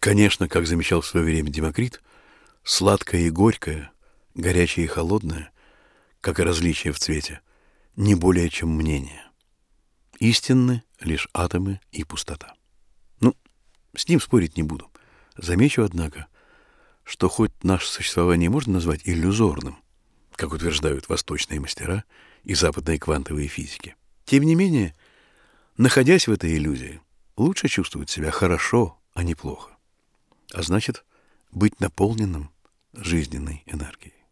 Конечно, как замечал в свое время Демокрит, сладкое и горькое, горячее и холодное, как и различия в цвете, не более чем мнение. Истинны лишь атомы и пустота. Ну, с ним спорить не буду. Замечу, однако, что хоть наше существование можно назвать иллюзорным, как утверждают восточные мастера и западные квантовые физики, тем не менее, находясь в этой иллюзии, лучше чувствовать себя хорошо, а не плохо. А значит, быть наполненным жизненной энергией.